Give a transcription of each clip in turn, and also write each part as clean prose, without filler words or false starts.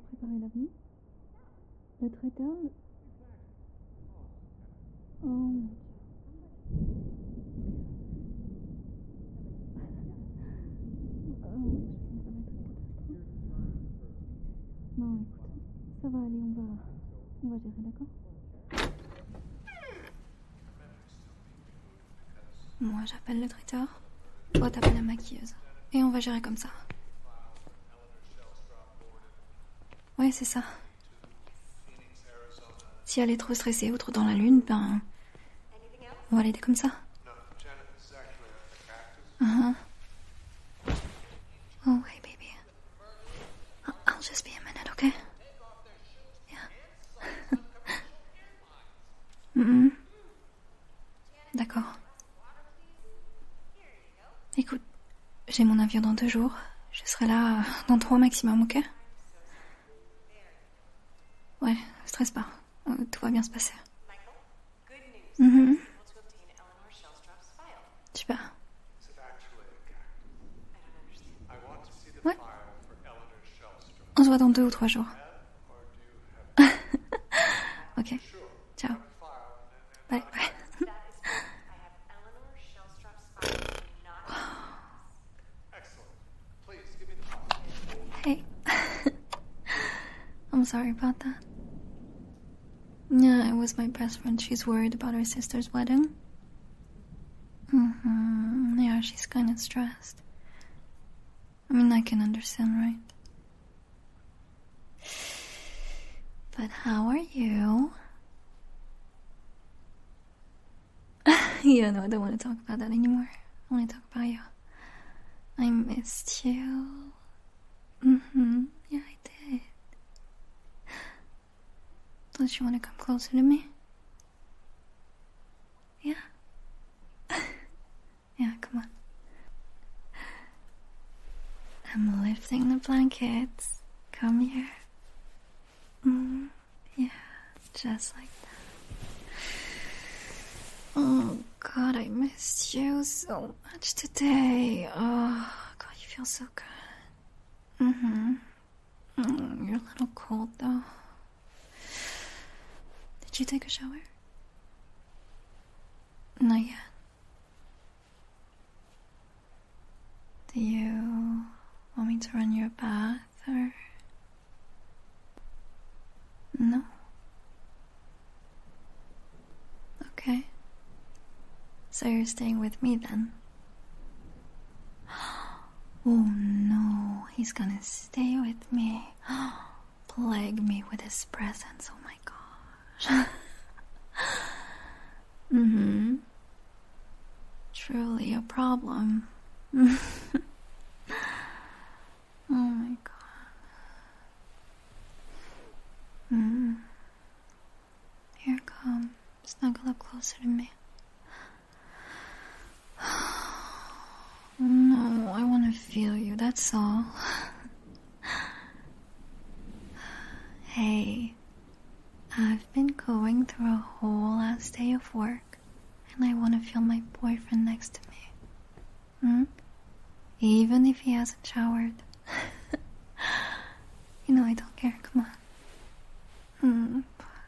préparer l'avenir. Le traiteur... Oh mon Dieu. Oh oui, je sens que ça va être une catastrophe. Non, écoute, ça va aller, on va gérer, d'accord? Moi, j'appelle le traiteur. Toi, t'appelles la maquilleuse. Et on va gérer comme ça. Ouais, c'est ça. Si elle est trop stressée ou trop dans la lune, ben... on va l'aider comme ça. Uh-huh. Oh, hey, baby. I'll just be a minute, okay? Yeah. D'accord. Écoute, j'ai mon avion dans 2 jours. Je serai là dans 3 maximum, ok? Ouais, stresse pas. Tout va bien se passer. Super. Ouais. On se voit dans 2 ou 3 jours. Ok. Ciao. Bye. Bye. Hey. I'm sorry about that. Yeah, it was my best friend. She's worried about her sister's wedding. Yeah, she's kind of stressed. I mean, I can understand, right? But how are you? Yeah, no, I don't want to talk about that anymore. I want to talk about you. I missed you. Yeah, I did. Don't you want to come closer to me? Yeah? Yeah, come on. I'm lifting the blankets. Come here. Yeah, just like that. Oh, God, I missed you so much today. Oh, God, you feel so good. You're a little cold, though. Did you take a shower? Not yet. Do you want me to run your bath, or... No? Okay. So you're staying with me, then? Oh, no. He's gonna stay with me. Plague me with his presence. Oh, my gosh. Truly a problem. Oh my God. Here, come. Snuggle up closer to me. No, I want to feel you, that's all. Hey, I've been going through a whole last day of work, and I want to feel my boyfriend next to me. Even if he hasn't showered. You know I don't care, come on.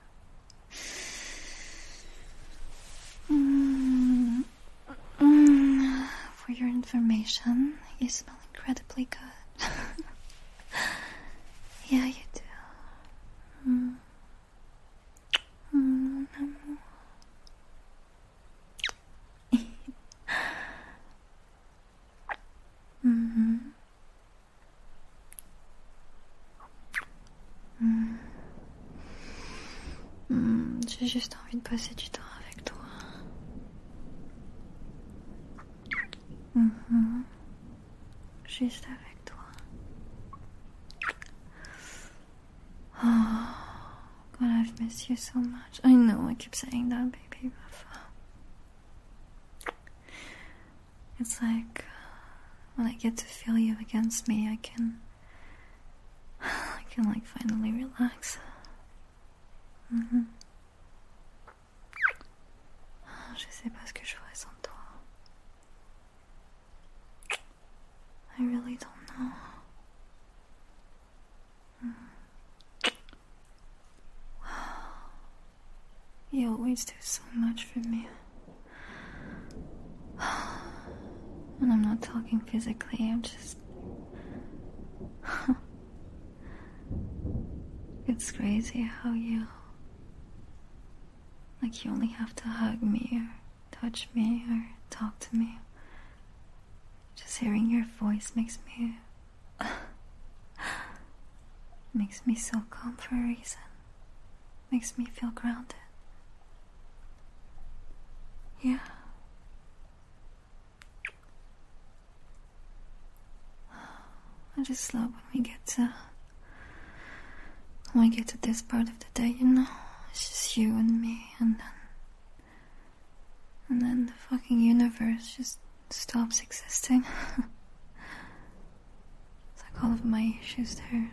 For your information, you smell incredibly good. Yeah, you do. J'ai juste envie de passer du temps avec toi. Juste avec toi. Oh, God, I've missed you so much. I know I keep saying that, baby, but it's like when I get to feel you against me, I can like finally relax. Je sais pas ce que je ferais sans toi. I really don't know. always do so much for me. And I'm not talking physically, I'm just... It's crazy how you... Like, you only have to hug me or touch me or talk to me. Just hearing your voice makes me... makes me so calm for a reason. Makes me feel grounded. Yeah. I just love when we get to this part of the day, you know? It's just you and me, and then the fucking universe just stops existing. It's like all of my issues there,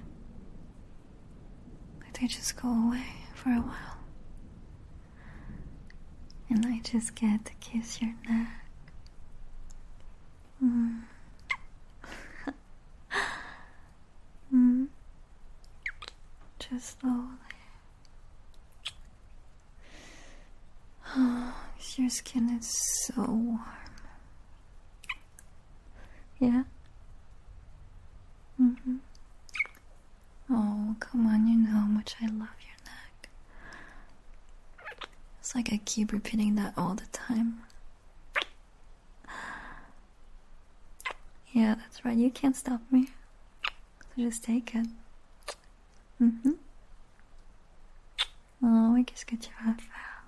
like they just go away for a while. And I just get to kiss your neck. Just slowly. Oh, your skin is so warm. Yeah? Oh, come on, you know how much I love your neck. It's like I keep repeating that all the time. Yeah, that's right, you can't stop me. So just take it. Oh, qu'est-ce que tu vas faire?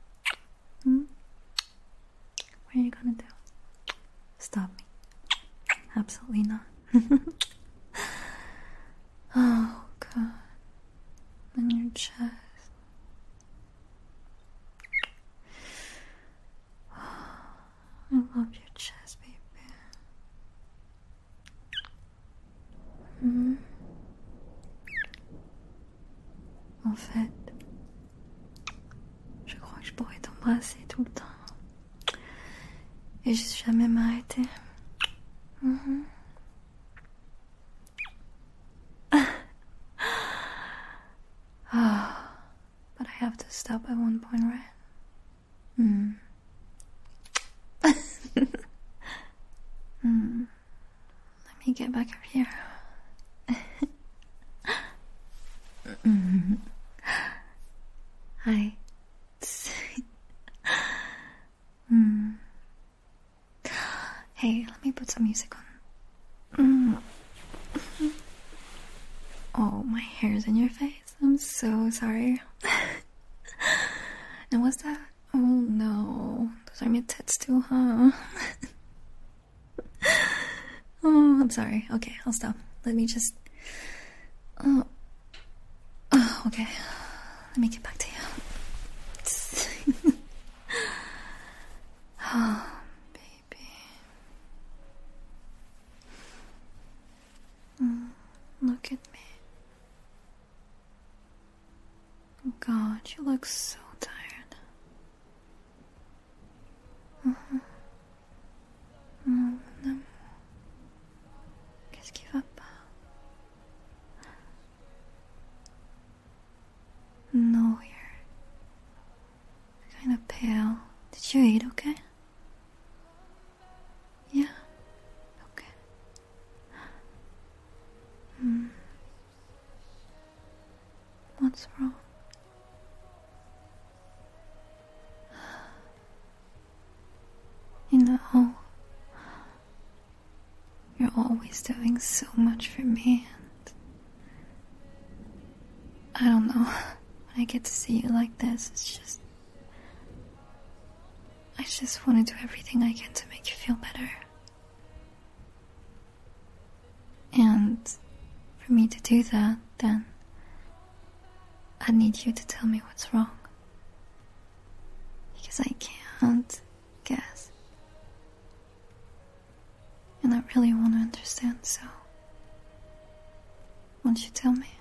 What are you gonna do? Stop me. Absolutely not. Oh, God. On your chest. I love your chest, baby. En fait, je crois que je pourrais t'embrasser tout le temps. Et juste jamais m'arrêter. But I have to stop at one point, right? Let me get back up here. Hi. Hey, let me put some music on. Oh, my hair's in your face. I'm so sorry. And what's that? Oh no, those are my tits too, huh? Oh, I'm sorry. Okay, I'll stop. Let me just... Oh, okay. Let me get back to you. Oh, baby. Look at me. Oh, God, you look so tired. Mon amour. Qu'est-ce qui va pas? No, you're kind of pale. Did you eat okay? Yeah? Okay. What's wrong? You know, you're always doing so much for me, and I don't know, when I get to see you like this, I just want to do everything I can to make you feel better. And for me to do that, then I need you to tell me what's wrong. Because I can't guess. And I really want to understand, so won't you tell me?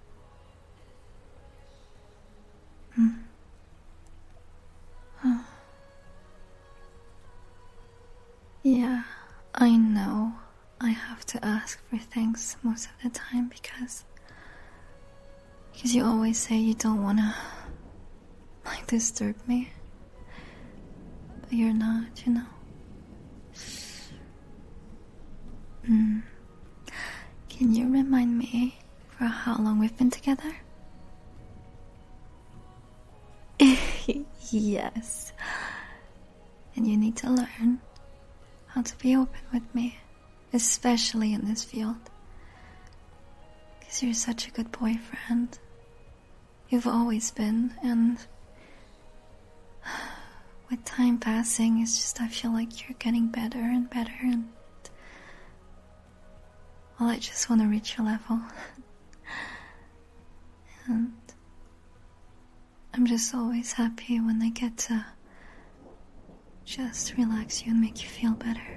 Yeah, I know I have to ask for things most of the time because you always say you don't wanna might disturb me. But you're not, you know. Can you remind me for how long we've been together? Yes. And you need to learn how to be open with me, especially in this field. Because you're such a good boyfriend. You've always been, and with time passing, it's just I feel like you're getting better and better, and well, I just want to reach your level. And I'm just always happy when I get to just relax you and make you feel better.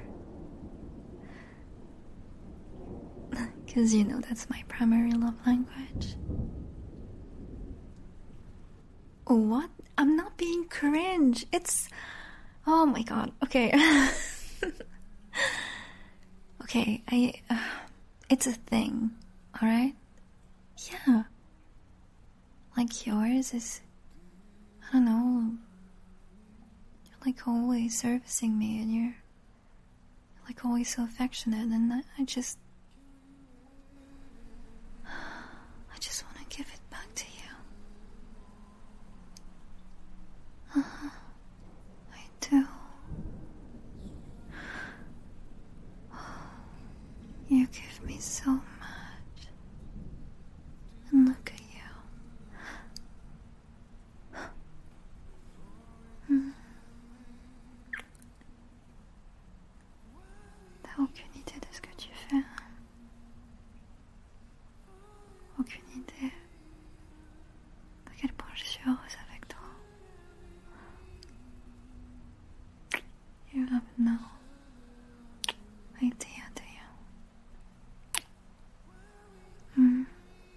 Because you know that's my primary love language. What? I'm not being cringe. It's... Oh my god. Okay. Okay, it's a thing, alright? Yeah. Like yours is... I don't know... You're like always servicing me, and you're like always so affectionate, and I just want to give it back to you. I do. You give me so much. And look at you. T'as aucune idée de ce que tu fais. Aucune idée de quel point je suis heureuse avec toi. You have no idea, do you?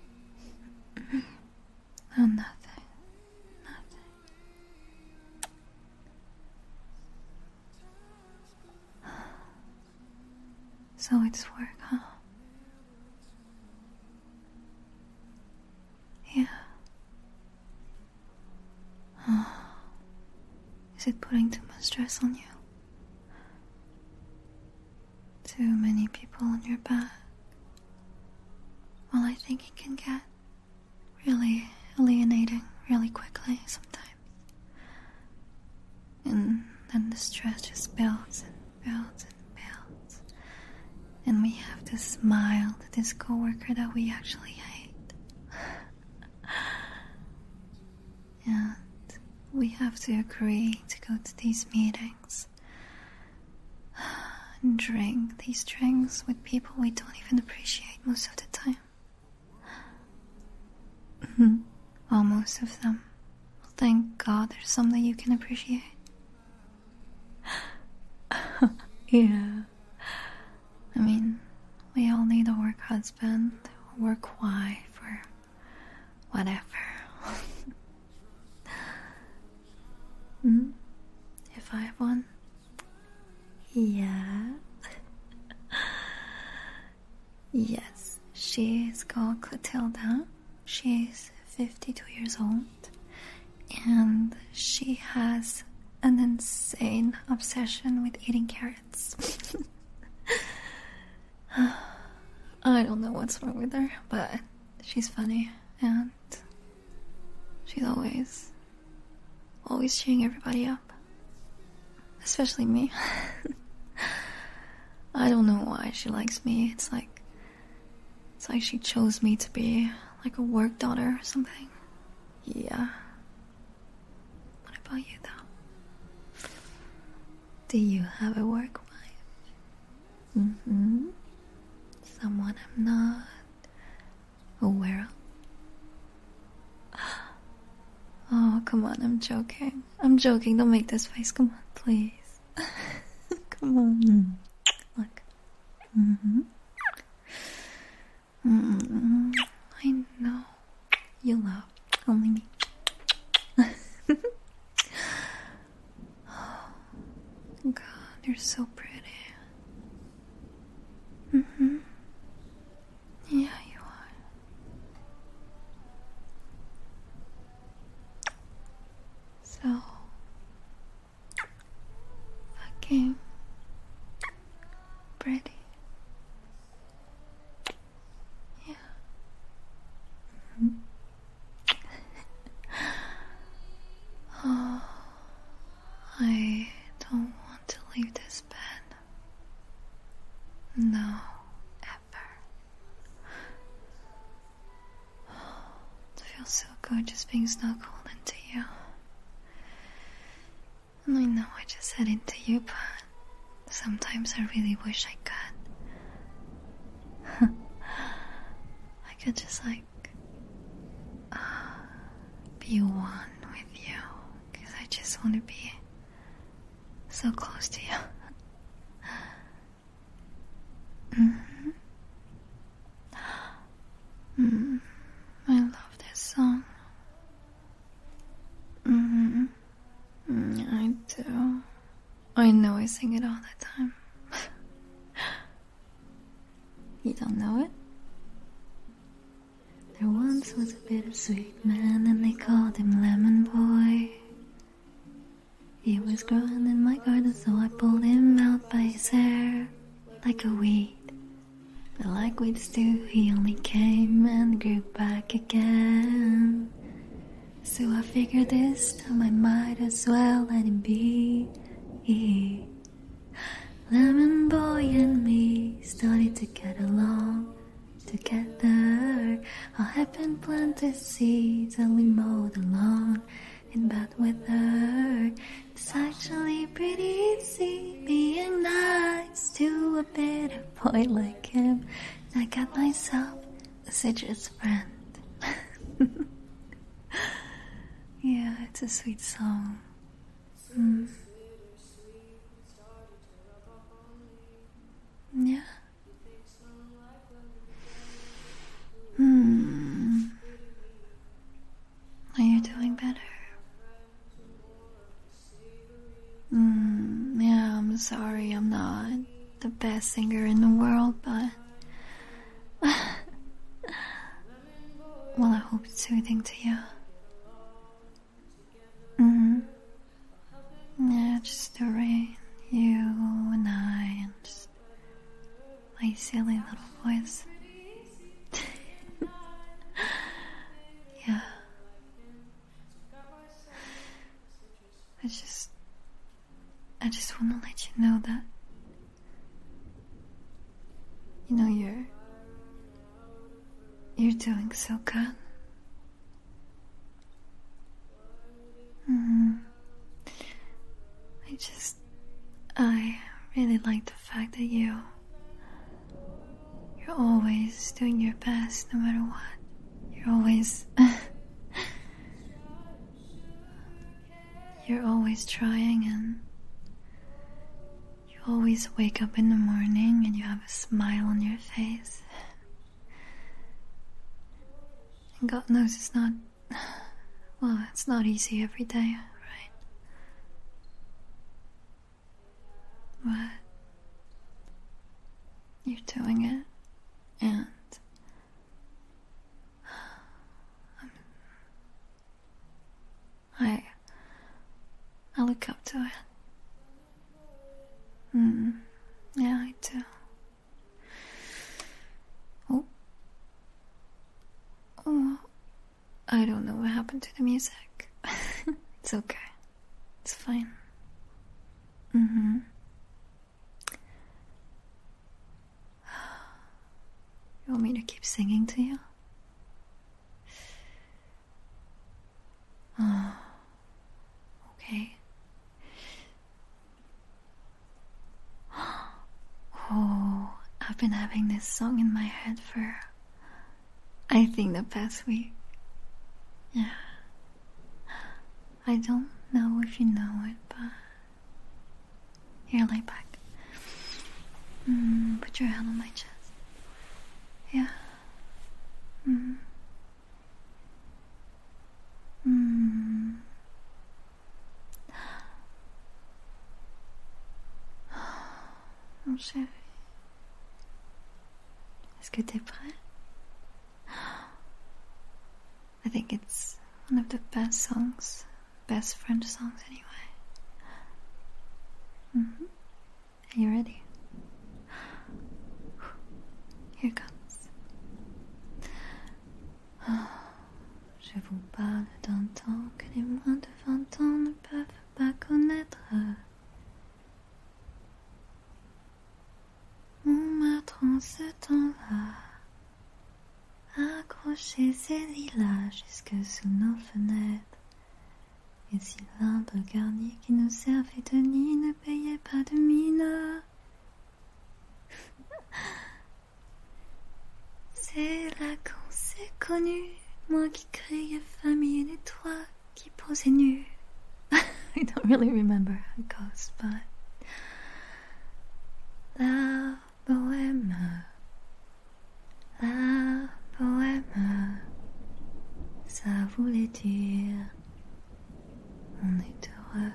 Oh, nothing. Nothing. So it's work, huh? Yeah. Is it putting too much stress on you? Too many people on your back? Well, I think it can get really alienating really quickly sometimes. And then the stress just builds and builds and builds. And we have to smile at this coworker that we actually hate. And we have to agree to go to these meetings and drink these drinks with people we don't even appreciate most of the time. Well, most of them. Thank God there's some that you can appreciate. Yeah. I mean, we all need a work husband, a work wife, or whatever. If I have one? Yeah. Yes, she is called Clotilda. She's 52 years old, and she has an insane obsession with eating carrots. I don't know what's wrong with her, but she's funny, and she's always cheering everybody up, especially me. I don't know why she likes me. It's like she chose me to be like a work daughter or something. Yeah. What about you, though? Do you have a work wife? Someone I'm not aware of? Oh, come on, I'm joking. I'm joking, don't make this face. Come on, please. Come on. Look. I know. You love only me. Oh, God, you're so pretty. Yeah, you are. good just being snuggled into you. And I know I just said into you, but sometimes I really wish I could. I could just be one with you, because I just want to be so close to you. I love this song. I do. I know I sing it all the time. You don't know it? There once was a bittersweet man, and they called him Lemon Boy. He was growing in my garden, so I pulled him out by his hair like a weed. But like weeds do, he only came and grew back again. So I figured this time I might as well let him be. Lemon Boy and me started to get along together. I had been planted seeds and we mowed the lawn in bad weather. It's actually pretty easy being nice to a bitter boy like him. I got myself a citrus friend. Yeah, it's a sweet song. Yeah. Are you doing better? Yeah, I'm sorry I'm not the best singer in the world, but well, I hope it's soothing to you. Yeah, just the rain, you and I, and just my silly little voice. Yeah. I just want to let you know that, you know, you're doing so good. I really like the fact that you're always doing your best no matter what. You're always you're always trying, and you always wake up in the morning and you have a smile on your face. And God knows it's not, well, it's not easy every day, right? But you're doing it, and I look up to it. Yeah, I do. Oh, I don't know what happened to the music. It's okay. It's fine. You want me to keep singing to you? Oh, okay. Oh, I've been having this song in my head for, I think, the past week. Yeah. I don't know if you know it, but here, lay back. Put your hand on my chest. Yeah. Mon chéri, est-ce que t'es prêt? I think it's one of the best songs, best French songs anyway. Are you ready? Here it comes. Je vous parle d'un temps que les moins de 20 ans ne peuvent pas connaître. Mon maître en ce temps-là accrocher ces lilas jusque sous nos fenêtres. Et si l'arbre garni qui nous servait de nid ne payait pas de mine. C'est là qu'on s'est connus, moi qui criais famille et toi qui posais nu. I don't really remember how it goes, but la bohème, ça voulait dire on est heureux.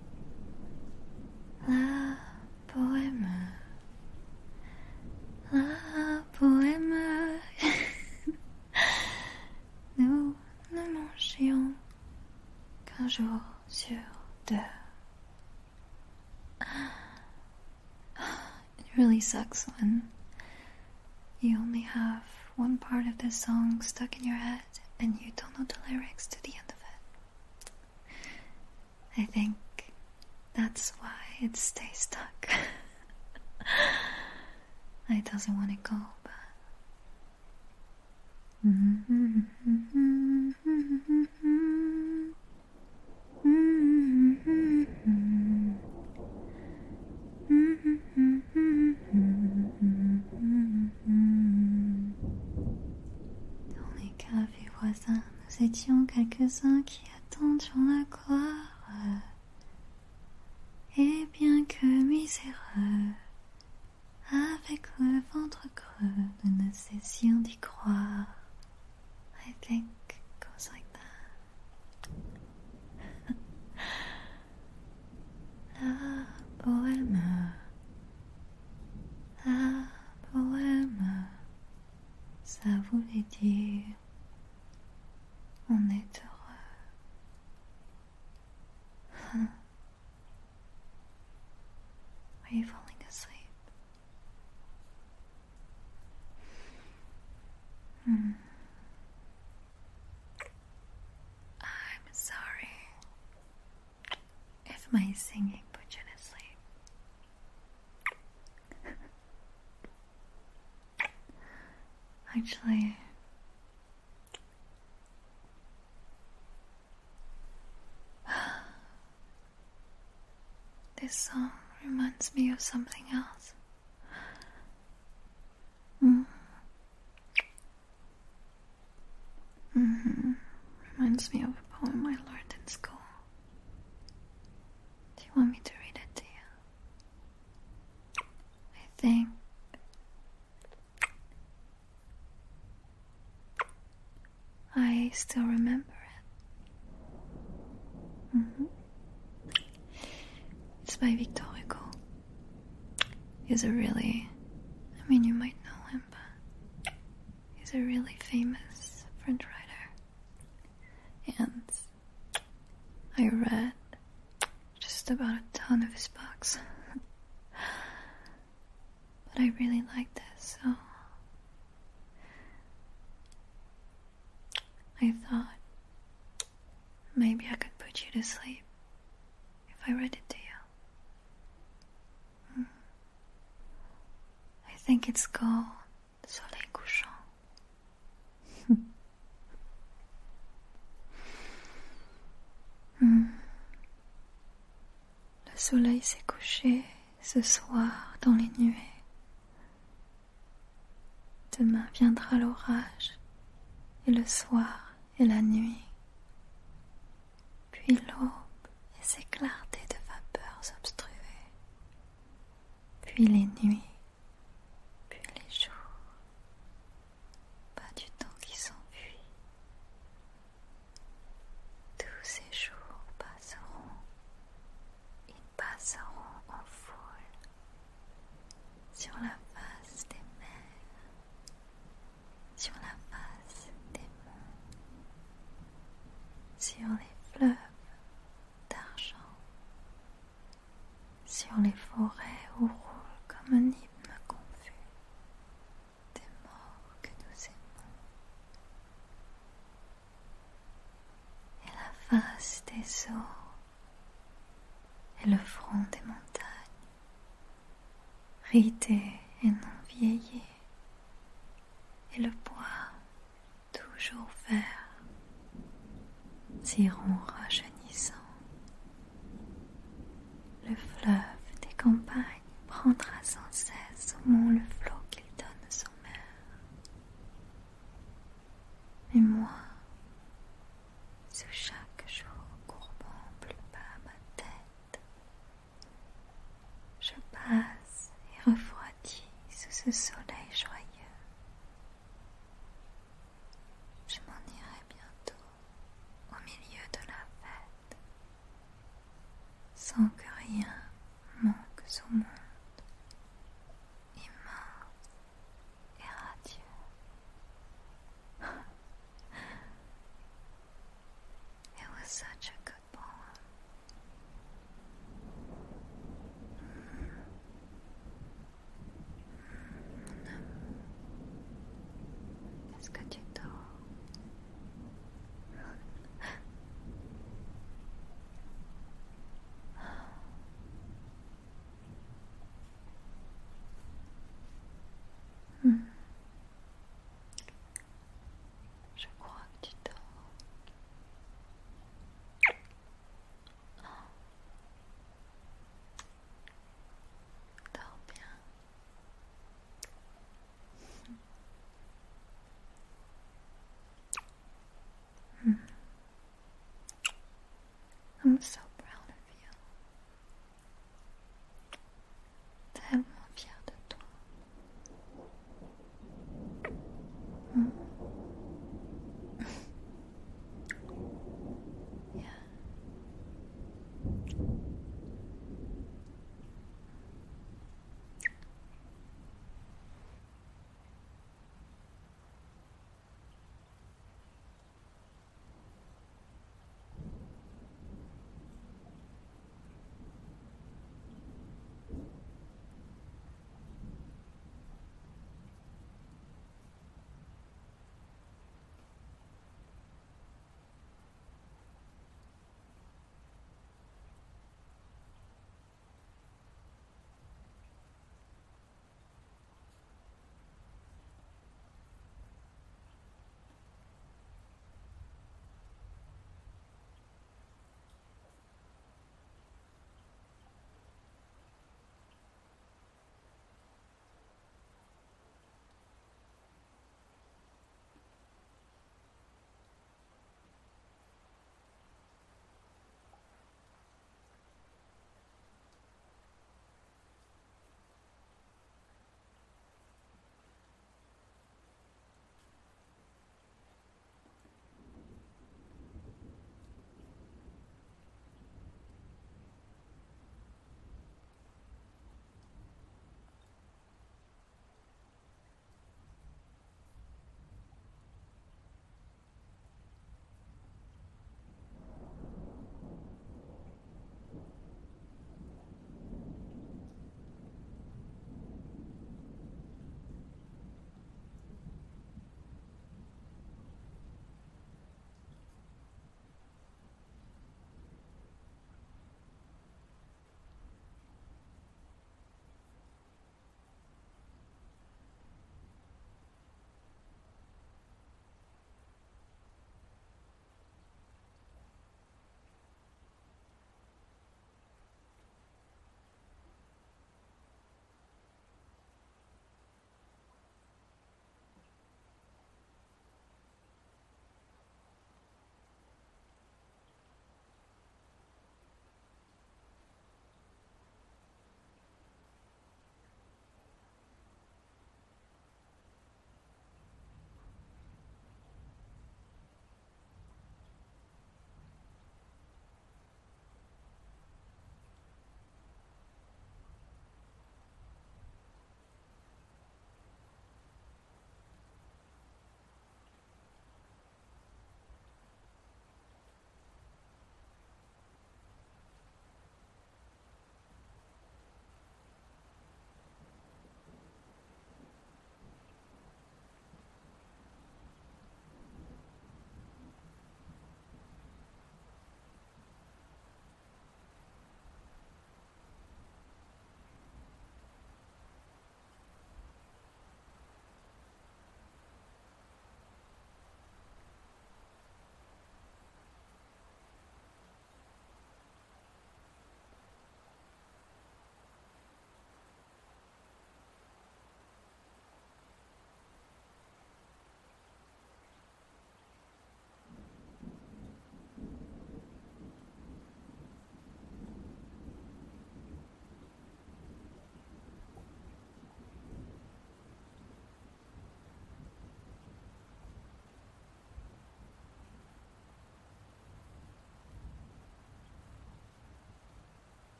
La bohème, nous ne mangions qu'un jour sur deux. It really sucks when you only have one part of the song stuck in your head and you don't know the lyrics to the end of it. I think that's why it stays stuck. It doesn't want to go, but dans les cafés voisins, nous étions quelques-uns qui attendions la gloire. Et bien que miséreux, avec le ventre creux, nous ne cessions d'y croire. I think it goes like that. La bohème, ça voulait dire on est heureux. Are you falling asleep? I'm sorry if my singing put you to sleep. Actually, this song reminds me of something else. Reminds me of a poem I learned in school. Do you want me to read it to you? I think I still remember it. It's by Victor Hugo. He's a really, you might know him, but he's a really famous French writer. And I read just about a ton of his books. But I really like this, so I thought maybe I could put you to sleep if I read it to you. I think it's called Soleil Couchant. Le soleil s'est couché ce soir dans les nuées. Demain viendra l'orage, et le soir et la nuit. Puis l'aube et ses clartés de vapeurs obstruées. Puis les nuits, puis les jours. Pas du temps qui s'enfuit. Tous ces jours passeront. Ils passeront en foule sur la face des mers, sur la face des monts, sur les fleuves d'argent, sur les forêts où roule comme un hymne confus des morts que nous aimons, et la face des eaux et le front des montagnes, ridés et non vieillis, et le bois iront